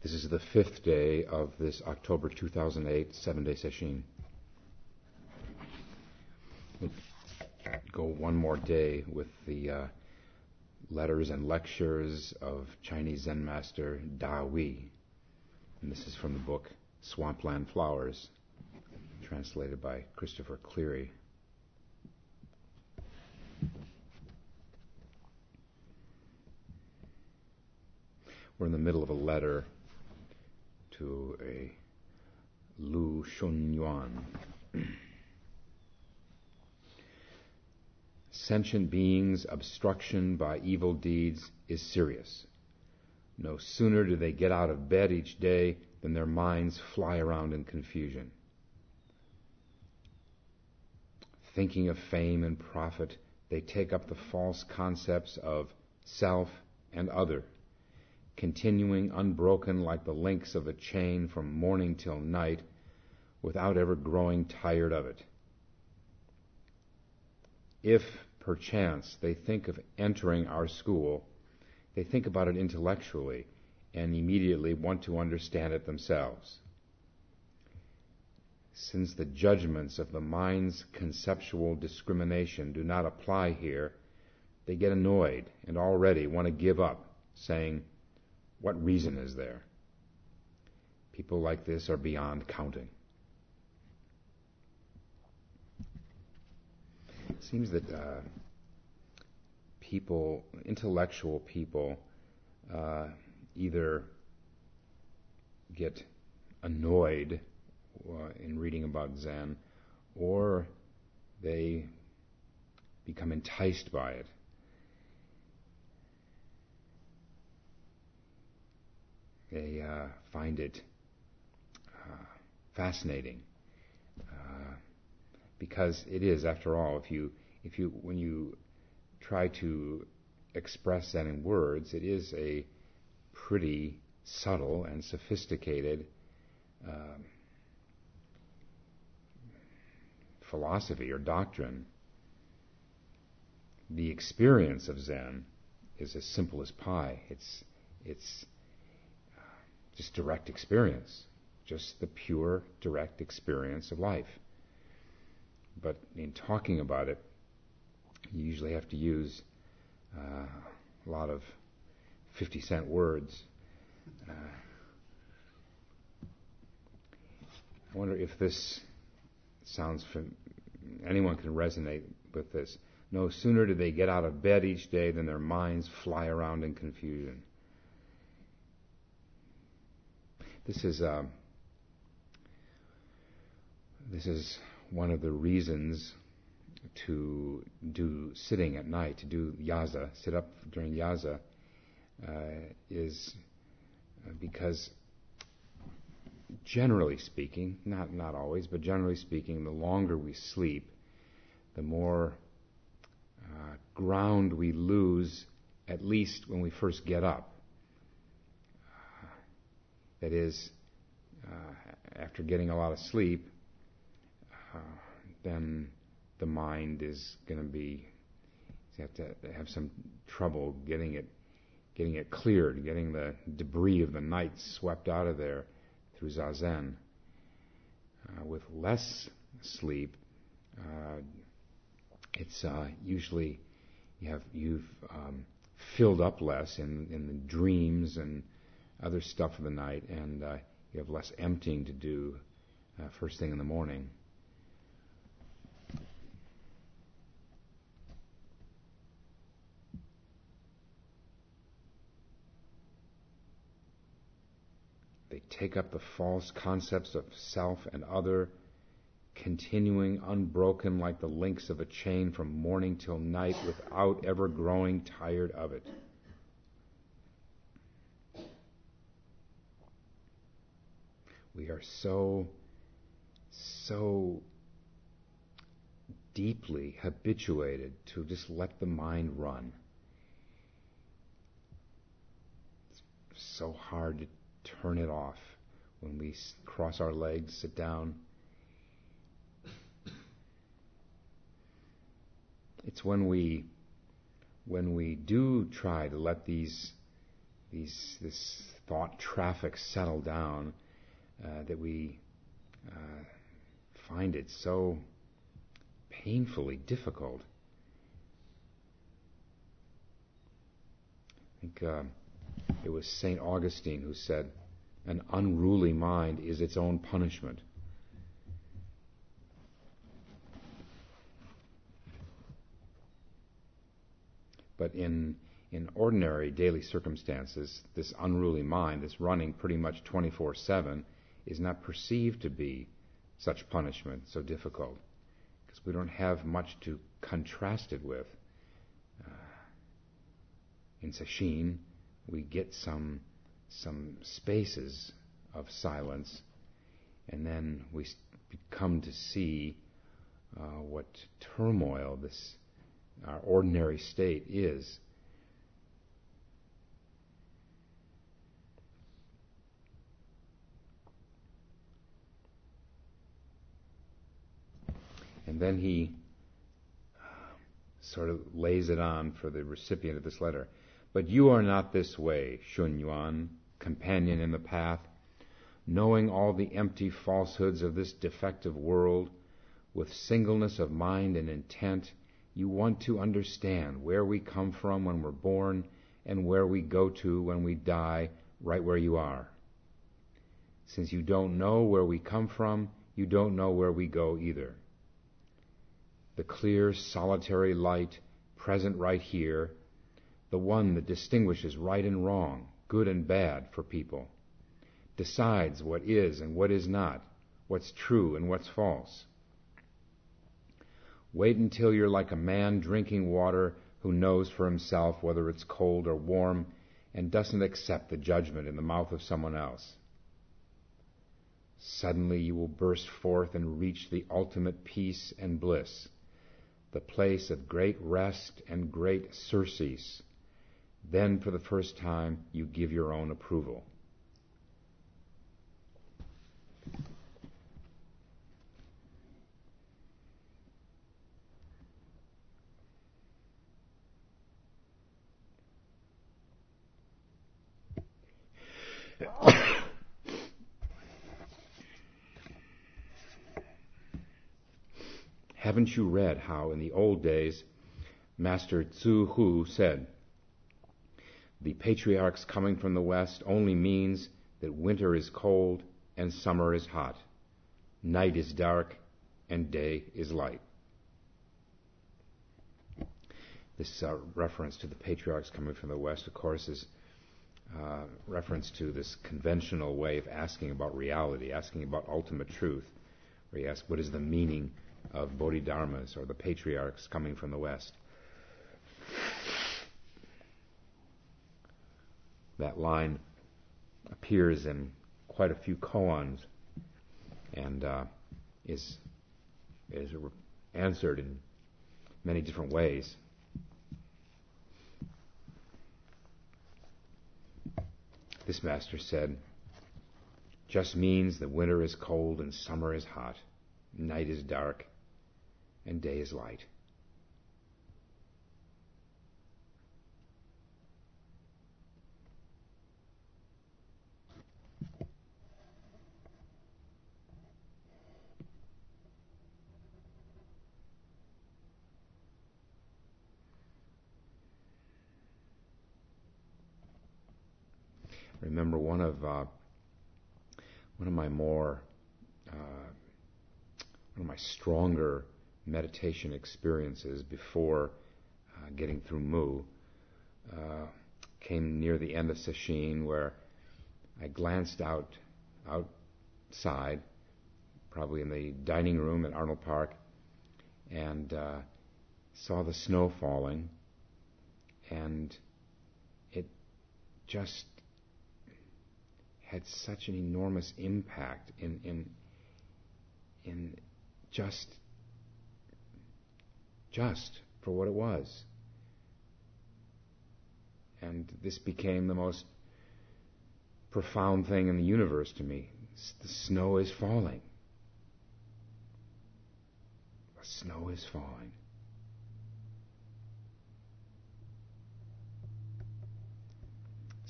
This is the fifth day of this October 2008 seven-day session. We'll go one more day with the letters and lectures of Chinese Zen master Da Wei. And this is from the book Swampland Flowers, translated by Christopher Cleary. We're in the middle of a letter to a Lu Shunyuan. Sentient beings' obstruction by evil deeds is serious. No sooner do they get out of bed each day than their minds fly around in confusion. Thinking of fame and profit, they take up the false concepts of self and other, continuing unbroken like the links of a chain from morning till night, without ever growing tired of it. If, perchance, they think of entering our school, they think about it intellectually and immediately want to understand it themselves. Since the judgments of the mind's conceptual discrimination do not apply here, they get annoyed and already want to give up, saying, "What reason is there?" People like this are beyond counting. It seems that intellectual people, either get annoyed in reading about Zen, or they become enticed by it. They find it fascinating, because it is, after all, when you try to express Zen in words, it is a pretty subtle and sophisticated philosophy or doctrine. The experience of Zen is as simple as pie. It's just direct experience, just the pure, direct experience of life. But in talking about it, you usually have to use a lot of 50-cent words. I wonder if this sounds anyone can resonate with this. No sooner do they get out of bed each day than their minds fly around in confusion. This is one of the reasons to do sitting at night, to do yaza, sit up during yaza, is because generally speaking, not always, but generally speaking, the longer we sleep, the more ground we lose, at least when we first get up. That is, after getting a lot of sleep, then the mind is going to be, you have to have some trouble getting it cleared, getting the debris of the night swept out of there through zazen. With less sleep, it's usually you've filled up less in the dreams and other stuff of the night, and you have less emptying to do first thing in the morning. They take up the false concepts of self and other, continuing unbroken like the links of a chain from morning till night, without ever growing tired of it. We are so deeply habituated to just let the mind run. It's so hard to turn it off when we cross our legs, sit down. It's when we do try to let these this thought traffic settle down, that we find it so painfully difficult. I think it was St. Augustine who said, "An unruly mind is its own punishment." But in ordinary daily circumstances, this unruly mind, this running pretty much 24/7, is not perceived to be such punishment, so difficult, because we don't have much to contrast it with. In Sesshin, we get some spaces of silence, and then we come to see what turmoil our ordinary state is. And then he sort of lays it on for the recipient of this letter. "But you are not this way, Shun Yuan, companion in the path, knowing all the empty falsehoods of this defective world, with singleness of mind and intent, you want to understand where we come from when we're born and where we go to when we die, right where you are. Since you don't know where we come from, you don't know where we go either. The clear, solitary light, present right here, the one that distinguishes right and wrong, good and bad for people, decides what is and what is not, what's true and what's false. Wait until you're like a man drinking water who knows for himself whether it's cold or warm and doesn't accept the judgment in the mouth of someone else. Suddenly you will burst forth and reach the ultimate peace and bliss, the place of great rest and great surcease. Then for the first time you give your own approval." Haven't you read how in the old days Master Tzu Hu said, "The patriarchs coming from the West only means that winter is cold and summer is hot, night is dark and day is light." This reference to the patriarchs coming from the West, of course, is reference to this conventional way of asking about reality, asking about ultimate truth, where you ask, what is the meaning of Bodhidharmas or the patriarchs coming from the West? That line appears in quite a few koans and is answered in many different ways. This master said, "Just means that winter is cold and summer is hot, night is dark and day is light." I remember one of my stronger meditation experiences before getting through Mu came near the end of Sesshin, where I glanced outside, probably in the dining room at Arnold Park, and saw the snow falling, and it just had such an enormous impact in just for what it was. And this became the most profound thing in the universe to me. The snow is falling. The snow is falling.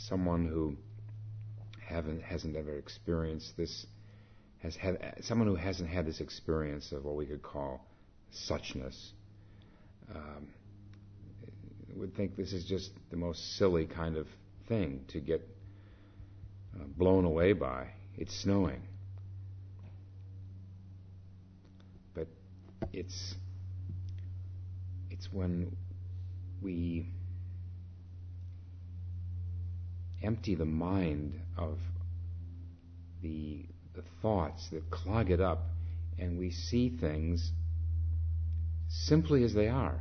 someone who hasn't ever experienced this, someone who hasn't had this experience of what we could call suchness, would think this is just the most silly kind of thing to get blown away by. It's snowing. But it's when we empty the mind of the thoughts that clog it up, and we see things simply as they are,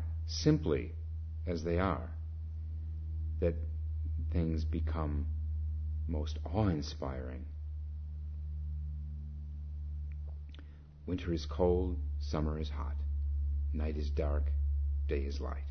that things become most awe-inspiring. Winter is cold, summer is hot. Night is dark, day is light.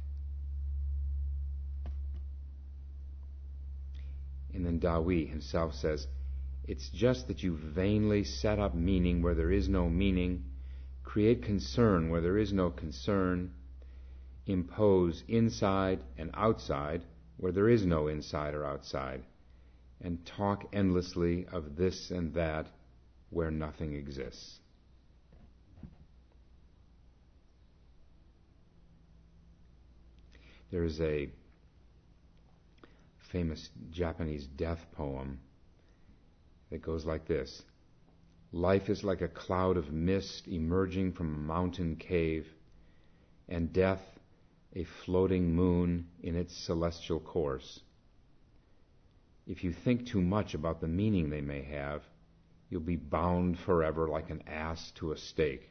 And then Dawi himself says, it's just that you vainly set up meaning where there is no meaning, create concern where there is no concern, impose inside and outside where there is no inside or outside, and talk endlessly of this and that where nothing exists. There is a famous Japanese death poem that goes like this. Life is like a cloud of mist emerging from a mountain cave, and death a floating moon in its celestial course. If you think too much about the meaning they may have, you'll be bound forever like an ass to a stake.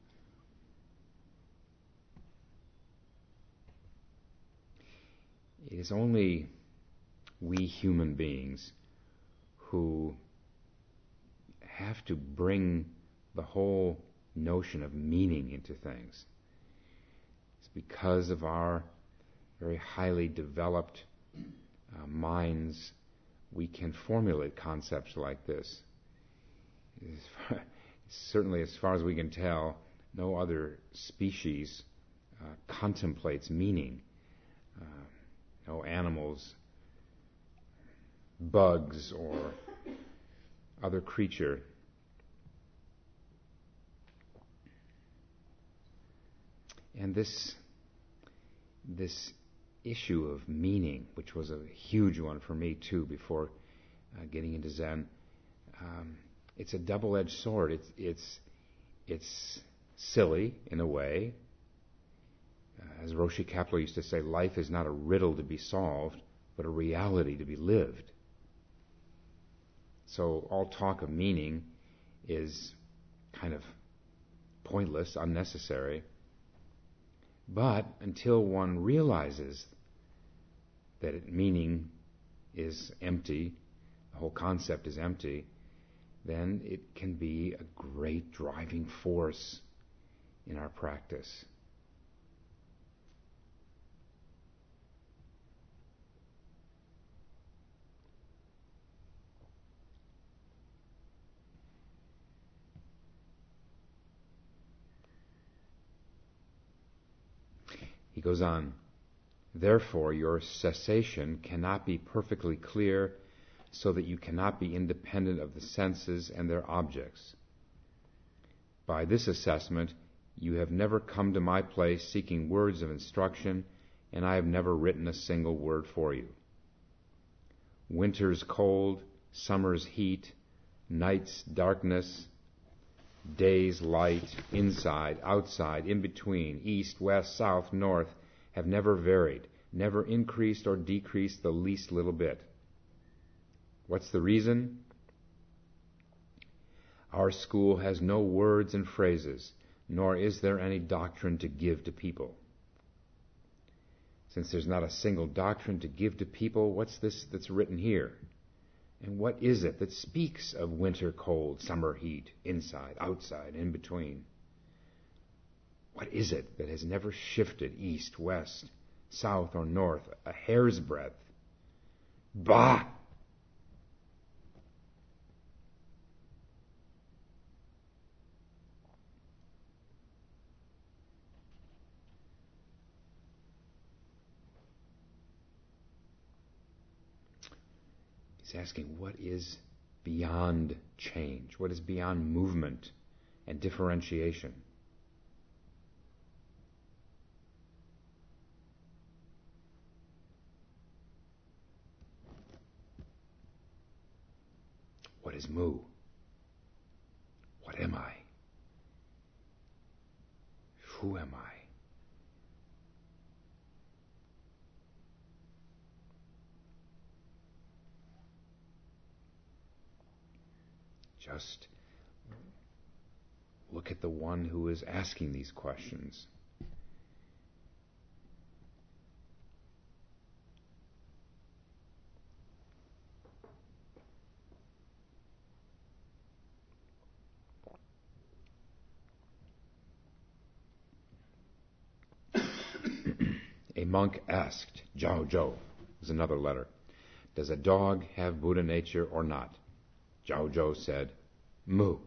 It is only we human beings who have to bring the whole notion of meaning into things. It's because of our very highly developed minds we can formulate concepts like this. Certainly, as far as we can tell, no other species contemplates meaning. No animals, bugs, or other creature. And this issue of meaning, which was a huge one for me too before getting into Zen, it's a double-edged sword. It's silly in a way. As Roshi Kapleau used to say, life is not a riddle to be solved, but a reality to be lived. So all talk of meaning is kind of pointless, unnecessary. But until one realizes that meaning is empty, the whole concept is empty, then it can be a great driving force in our practice. He goes on, therefore your cessation cannot be perfectly clear so that you cannot be independent of the senses and their objects. By this assessment, you have never come to my place seeking words of instruction, and I have never written a single word for you. Winter's cold, summer's heat, night's darkness, day's light, inside, outside, in between, east, west, south, north, have never varied, never increased or decreased the least little bit. What's the reason? Our school has no words and phrases, nor is there any doctrine to give to people. Since there's not a single doctrine to give to people, what's this that's written here? And what is it that speaks of winter cold, summer heat, inside, outside, in between? What is it that has never shifted east, west, south, or north a hair's breadth? Bah! He's asking, what is beyond change? What is beyond movement and differentiation? What is mu? What am I? Who am I? Just look at the one who is asking these questions. A monk asked Zhao Zhou, is another letter, does a dog have Buddha nature or not? Zhao Zhou said, mu.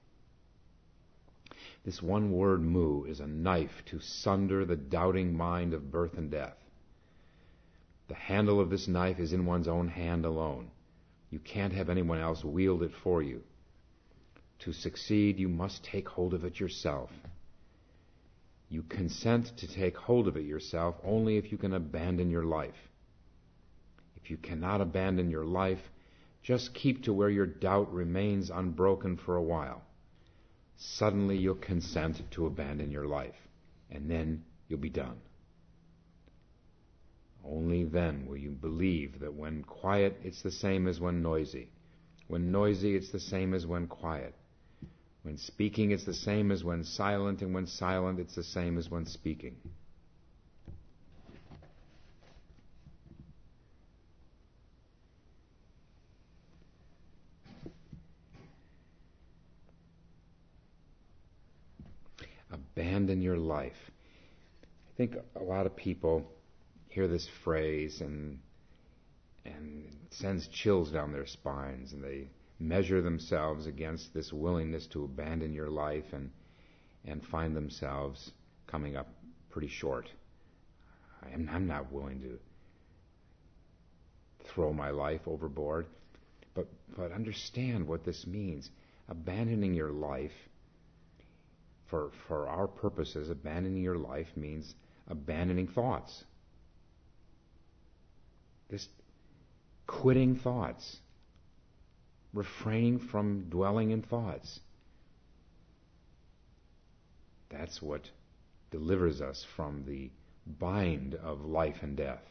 This one word mu is a knife to sunder the doubting mind of birth and death. The handle of this knife is in one's own hand alone. You can't have anyone else wield it for you. To succeed, you must take hold of it yourself. You consent to take hold of it yourself only if you can abandon your life. If you cannot abandon your life, just keep to where your doubt remains unbroken for a while. Suddenly you'll consent to abandon your life, and then you'll be done. Only then will you believe that when quiet, it's the same as when noisy. When noisy, it's the same as when quiet. When speaking, it's the same as when silent, and when silent, it's the same as when speaking. Abandon your life. I think a lot of people hear this phrase and it sends chills down their spines, and they measure themselves against this willingness to abandon your life and find themselves coming up pretty short. I'm not willing to throw my life overboard, but understand what this means. Abandoning your life, for our purposes, abandoning your life means abandoning thoughts. Just quitting thoughts. Refraining from dwelling in thoughts. That's what delivers us from the bind of life and death.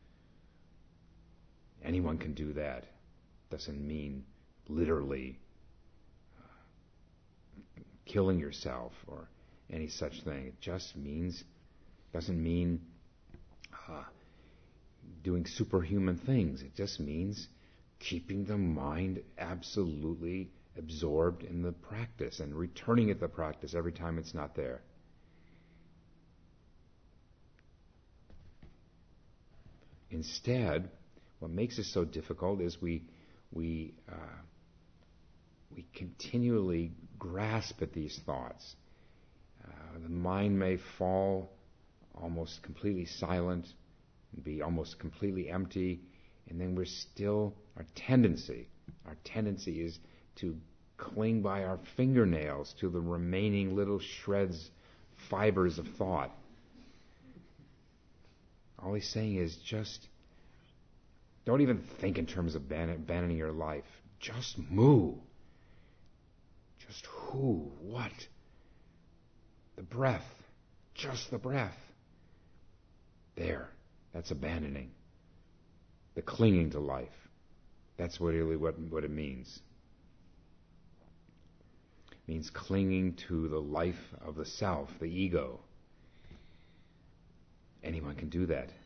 Anyone can do that. Doesn't mean literally killing yourself or any such thing. It just doesn't mean doing superhuman things. It just means keeping the mind absolutely absorbed in the practice and returning at the practice every time it's not there. Instead, what makes it so difficult is we continually grasp at these thoughts. The mind may fall almost completely silent and be almost completely empty, and then we're still, our tendency is to cling by our fingernails to the remaining little shreds, fibers of thought. All he's saying is just don't even think in terms of abandoning your life. Just move. Just who, what? The breath. Just the breath. There. That's abandoning. The clinging to life. That's really what it means. It means clinging to the life of the self, the ego. Anyone can do that.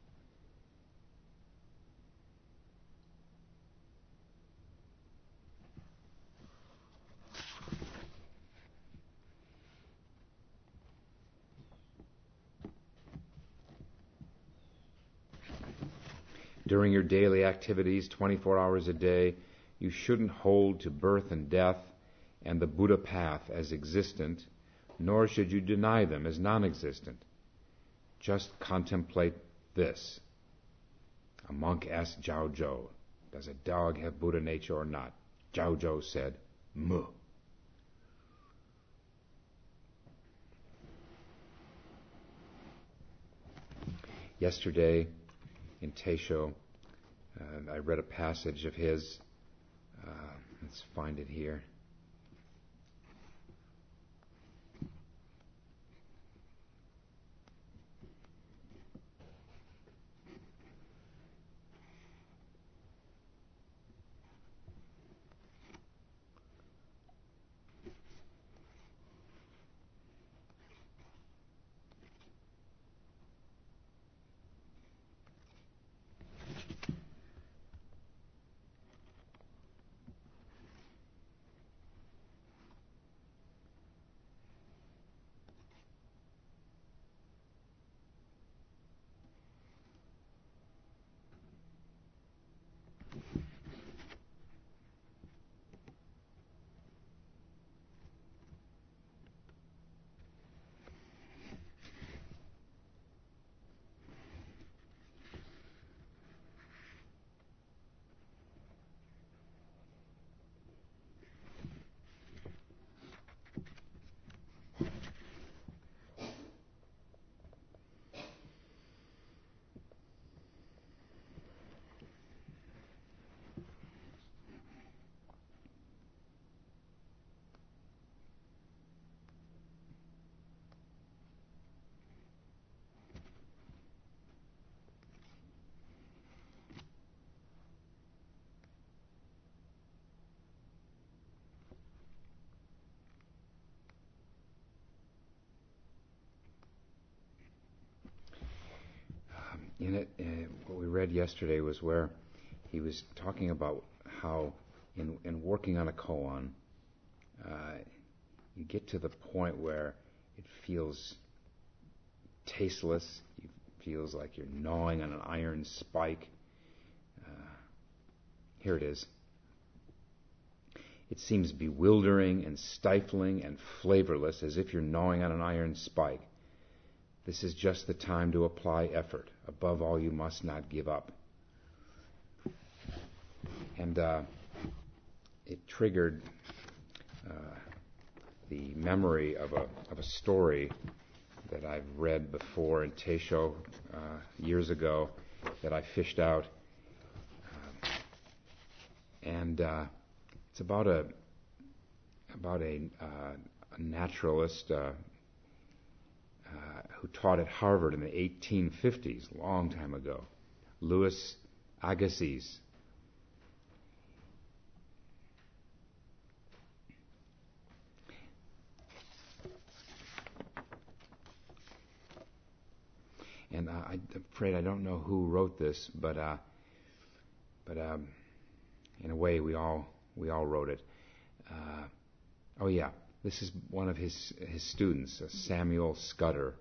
During your daily activities, 24 hours a day, you shouldn't hold to birth and death and the Buddha path as existent, nor should you deny them as non-existent. Just contemplate this. A monk asked Zhao Zhou, Does a dog have Buddha nature or not? Zhao Zhou said, "Mu." Yesterday in Teisho, I read a passage of his. Let's find it here. In it, what we read yesterday was where he was talking about how in working on a koan, you get to the point where it feels tasteless. It feels like you're gnawing on an iron spike. Here it is. It seems bewildering and stifling and flavorless, as if you're gnawing on an iron spike. This is just the time to apply effort. Above all, you must not give up. And it triggered the memory of a story that I've read before in Teisho years ago that I fished out. And it's about a naturalist who taught at Harvard in the 1850s, a long time ago, Louis Agassiz. And I'm afraid I don't know who wrote this, but in a way we all wrote it. Oh yeah, this is one of his students, Samuel Scudder.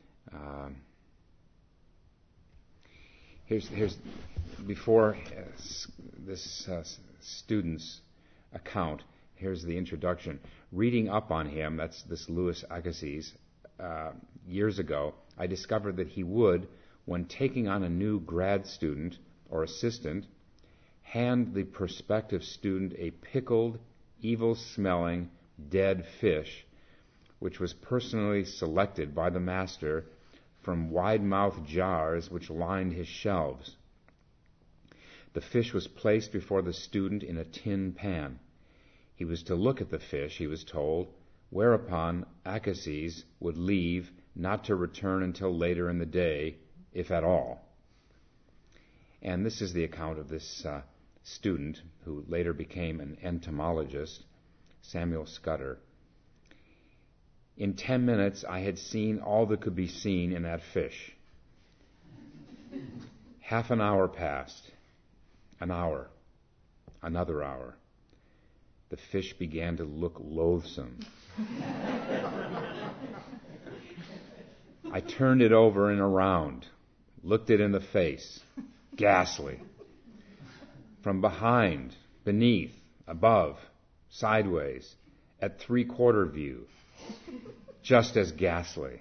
Here's before this student's account. Here's the introduction. Reading up on him, that's this Louis Agassiz, years ago, I discovered that he would, when taking on a new grad student or assistant, hand the prospective student a pickled, evil-smelling, dead fish, which was personally selected by the master from wide-mouthed jars which lined his shelves. The fish was placed before the student in a tin pan. He was to look at the fish, he was told, whereupon Agassiz would leave, not to return until later in the day, if at all. And this is the account of this student, who later became an entomologist, Samuel Scudder. In 10 minutes, I had seen all that could be seen in that fish. Half an hour passed. An hour. Another hour. The fish began to look loathsome. I turned it over and around, looked it in the face. Ghastly. From behind, beneath, above, sideways, at 3/4 view. Just as ghastly.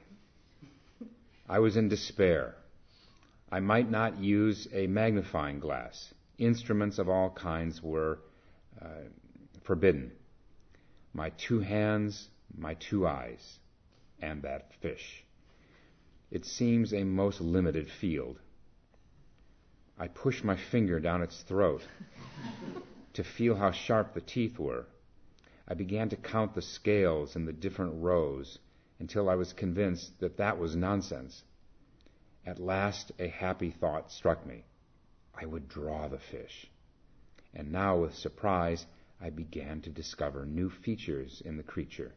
I was in despair. I might not use a magnifying glass. Instruments of all kinds were forbidden. My 2 hands, my 2 eyes, and that fish. It seems a most limited field. I pushed my finger down its throat to feel how sharp the teeth were. I began to count the scales in the different rows until I was convinced that that was nonsense. At last a happy thought struck me. I would draw the fish. And now, with surprise, I began to discover new features in the creature.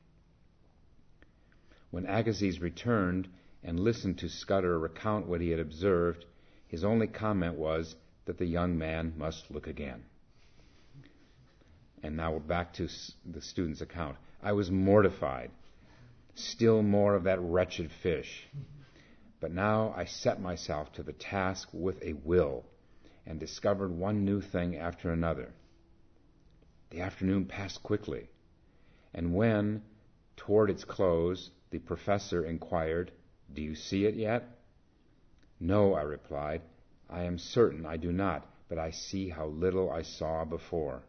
When Agassiz returned and listened to Scudder recount what he had observed, his only comment was that the young man must look again. And now we're back to the student's account. I was mortified. Still more of that wretched fish. But now I set myself to the task with a will and discovered one new thing after another. The afternoon passed quickly, and when, toward its close, the professor inquired, "Do you see it yet?" "No," I replied. "I am certain I do not, but I see how little I saw before."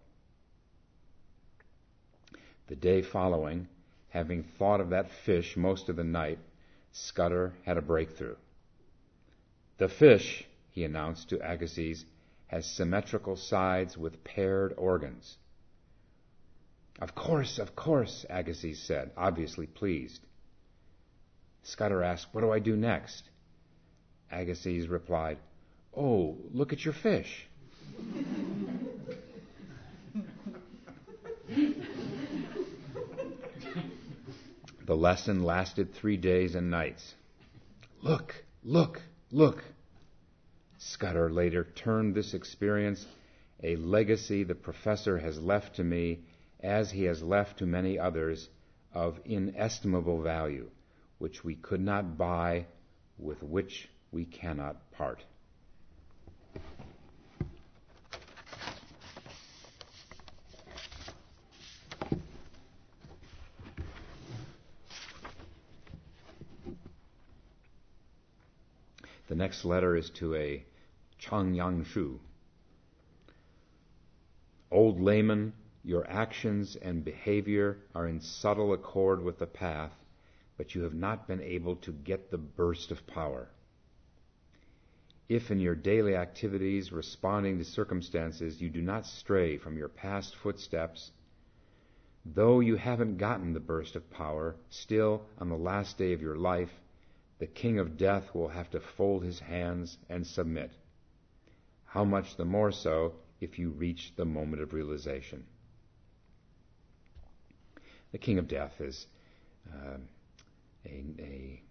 The day following, having thought of that fish most of the night, Scudder had a breakthrough. "The fish," he announced to Agassiz, "has symmetrical sides with paired organs." Of course, Agassiz said, obviously pleased. Scudder asked, "What do I do next?" Agassiz replied, "Oh, look at your fish." The lesson lasted 3 days and nights. Look, look, look. Scudder later termed this experience a legacy the professor has left to me, as he has left to many others, of inestimable value, which we could not buy, with which we cannot part. The next letter is to a Changyang Shu. Old layman, your actions and behavior are in subtle accord with the path, but you have not been able to get the burst of power. If in your daily activities, responding to circumstances, you do not stray from your past footsteps, though you haven't gotten the burst of power, still, on the last day of your life, the king of death will have to fold his hands and submit. How much the more so if you reach the moment of realization. The king of death is a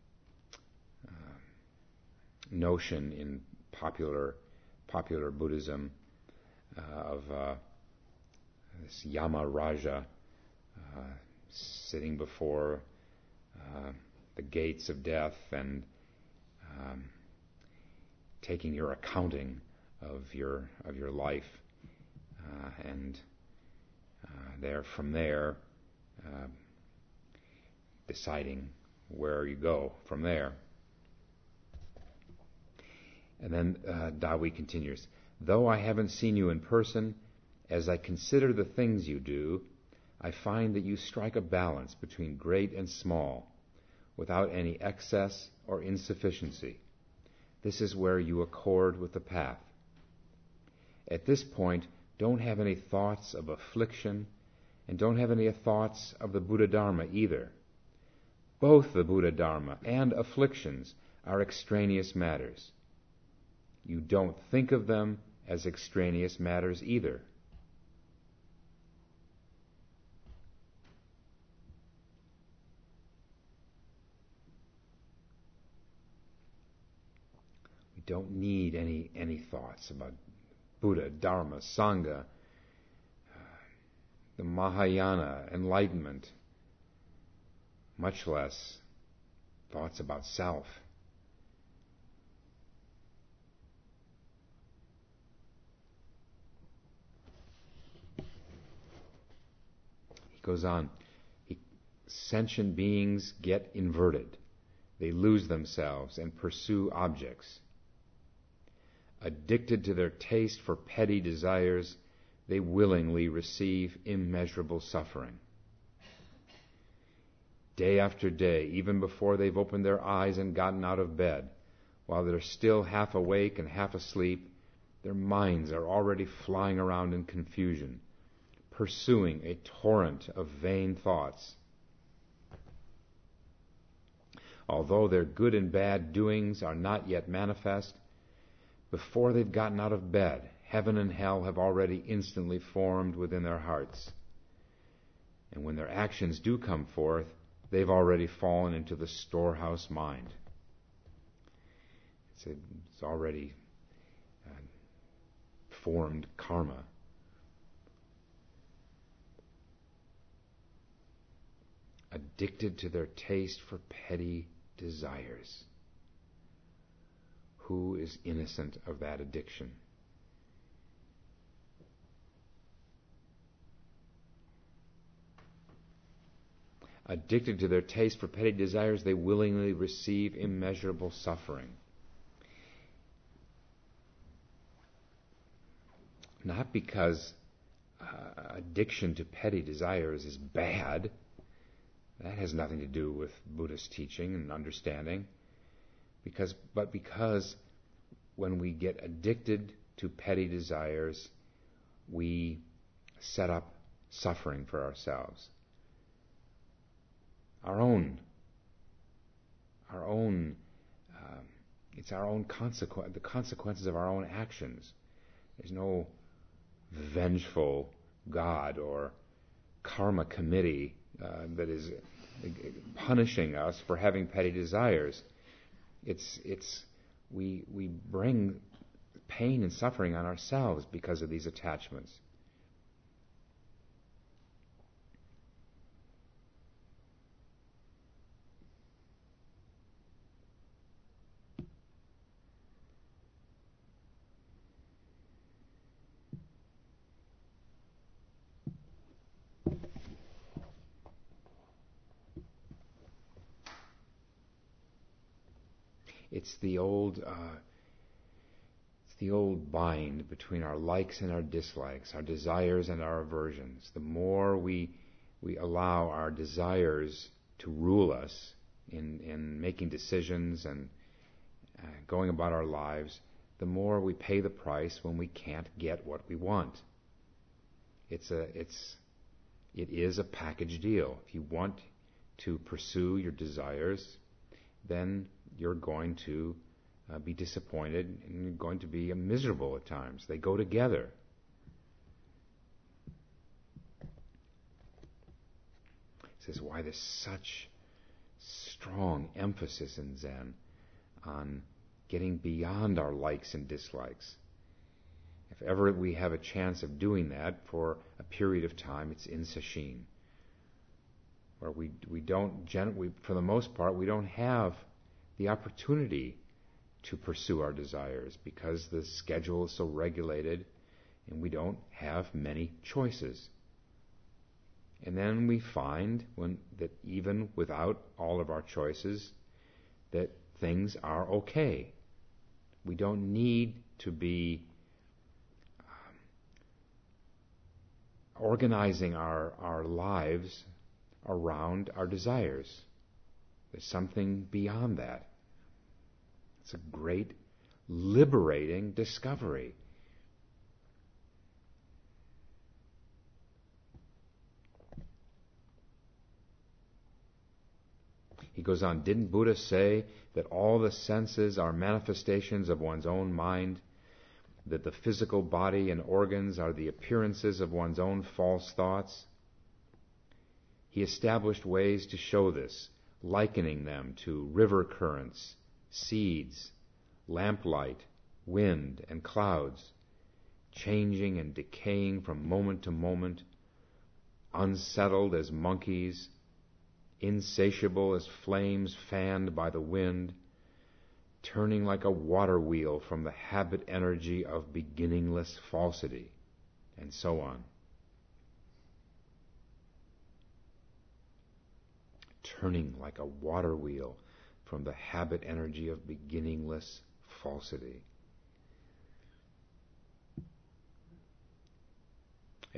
notion in popular Buddhism of this Yama Raja sitting before the gates of death and taking your accounting of your life, and from there deciding where you go from there. And then Dawi continues, though I haven't seen you in person, as I consider the things you do, I find that you strike a balance between great and small, without any excess or insufficiency. This is where you accord with the path. At this point, don't have any thoughts of affliction, and don't have any thoughts of the Buddha Dharma either. Both the Buddha Dharma and afflictions are extraneous matters. You don't think of them as extraneous matters either. We don't need any thoughts about Buddha, Dharma, Sangha, the Mahayana, enlightenment, much less thoughts about self. He goes on, sentient beings get inverted. They lose themselves and pursue objects. Addicted to their taste for petty desires, they willingly receive immeasurable suffering. Day after day, even before they've opened their eyes and gotten out of bed, while they're still half awake and half asleep, their minds are already flying around in confusion, pursuing a torrent of vain thoughts. Although their good and bad doings are not yet manifest, before they've gotten out of bed, heaven and hell have already instantly formed within their hearts. And when their actions do come forth, they've already fallen into the storehouse mind. It's already formed karma. Addicted to their taste for petty desires. Who is innocent of that addiction? Addicted to their taste for petty desires, they willingly receive immeasurable suffering. Not because addiction to petty desires is bad. That has nothing to do with Buddhist teaching and understanding. But because when we get addicted to petty desires, we set up suffering for ourselves. It's our own consequence, the consequences of our own actions. There's no vengeful God or karma committee that is punishing us for having petty desires. We bring pain and suffering on ourselves because of these attachments. It's the old bind between our likes and our dislikes, our desires and our aversions. The more we allow our desires to rule us in making decisions and going about our lives, the more we pay the price when we can't get what we want. It is a package deal. If you want to pursue your desires, then you're going to be disappointed and you're going to be miserable at times. They go together. This is why there's such strong emphasis in Zen on getting beyond our likes and dislikes. If ever we have a chance of doing that for a period of time, it's in Sesshin, where we for the most part, we don't have the opportunity to pursue our desires because the schedule is so regulated and we don't have many choices. And then we find that even without all of our choices, that things are okay. We don't need to be organizing our lives around our desires. There's something beyond that. It's a great, liberating discovery. He goes on, didn't Buddha say that all the senses are manifestations of one's own mind, that the physical body and organs are the appearances of one's own false thoughts? He established ways to show this, likening them to river currents, seeds, lamplight, wind, and clouds, changing and decaying from moment to moment, unsettled as monkeys, insatiable as flames fanned by the wind, turning like a water wheel from the habit energy of beginningless falsity, and so on. Turning like a water wheel from the habit energy of beginningless falsity.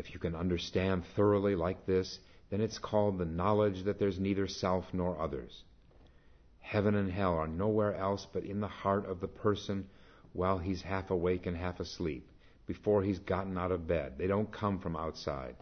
If you can understand thoroughly like this, then it's called the knowledge that there's neither self nor others. Heaven and hell are nowhere else but in the heart of the person while he's half awake and half asleep, before he's gotten out of bed. They don't come from outside.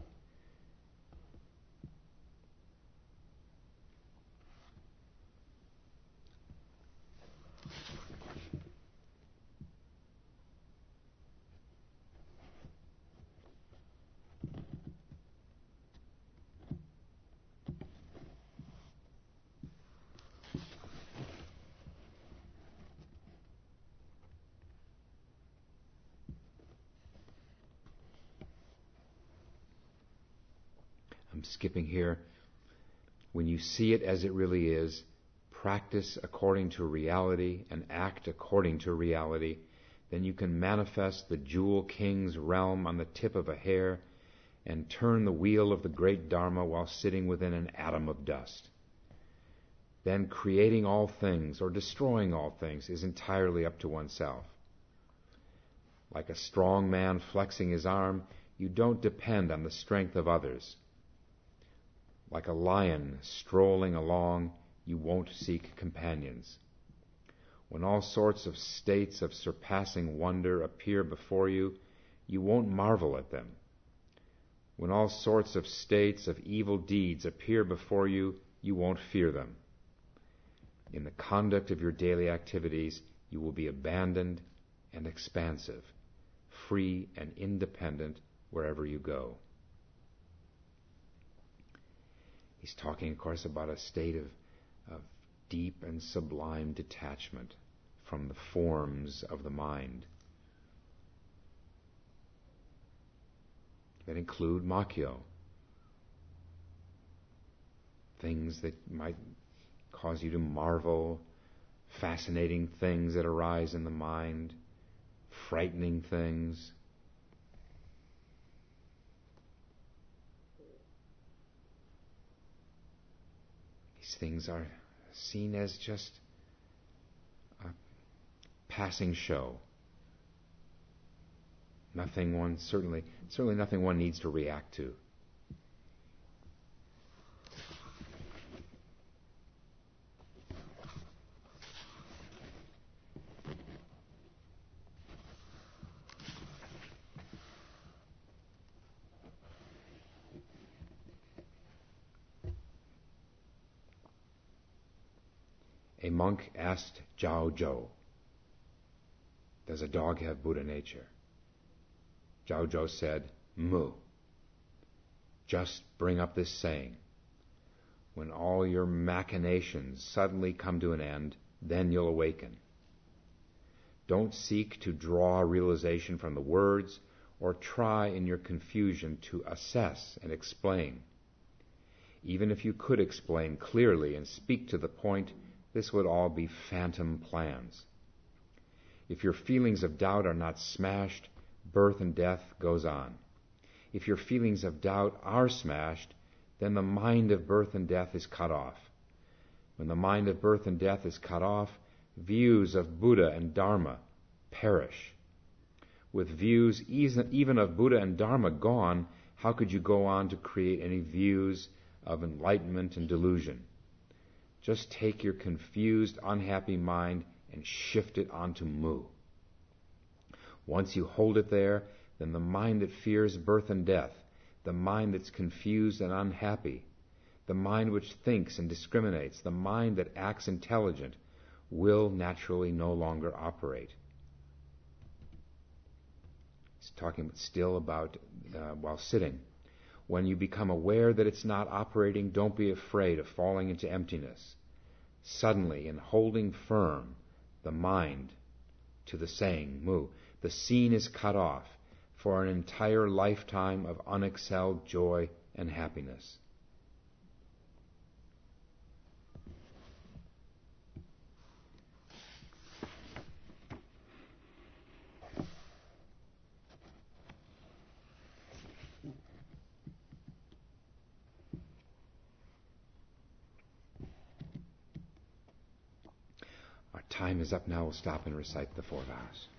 I'm skipping here. When you see it as it really is, practice according to reality and act according to reality, then you can manifest the Jewel King's realm on the tip of a hair and turn the wheel of the great Dharma while sitting within an atom of dust. Then creating all things or destroying all things is entirely up to oneself. Like a strong man flexing his arm, you don't depend on the strength of others. Like a lion strolling along, you won't seek companions. When all sorts of states of surpassing wonder appear before you, you won't marvel at them. When all sorts of states of evil deeds appear before you, you won't fear them. In the conduct of your daily activities, you will be abandoned and expansive, free and independent wherever you go. He's talking, of course, about a state of deep and sublime detachment from the forms of the mind that include Makyo, things that might cause you to marvel, fascinating things that arise in the mind, frightening things. These things are seen as just a passing show. Certainly nothing one needs to react to. A monk asked Zhao Zhou, "Does a dog have Buddha nature?" Zhao Zhou said, "Mu. Just bring up this saying. When all your machinations suddenly come to an end, then you'll awaken. Don't seek to draw realization from the words or try in your confusion to assess and explain. Even if you could explain clearly and speak to the point, this would all be phantom plans. If your feelings of doubt are not smashed, birth and death goes on. If your feelings of doubt are smashed, then the mind of birth and death is cut off. When the mind of birth and death is cut off, views of Buddha and Dharma perish. With views even of Buddha and Dharma gone, how could you go on to create any views of enlightenment and delusion? Just take your confused, unhappy mind and shift it onto Mu. Once you hold it there, then the mind that fears birth and death, the mind that's confused and unhappy, the mind which thinks and discriminates, the mind that acts intelligent, will naturally no longer operate. He's talking still about while sitting. When you become aware that it's not operating, don't be afraid of falling into emptiness. Suddenly, in holding firm the mind to the saying, Mu, the scene is cut off for an entire lifetime of unexcelled joy and happiness. Our time is up now. We'll stop and recite the 4 vows.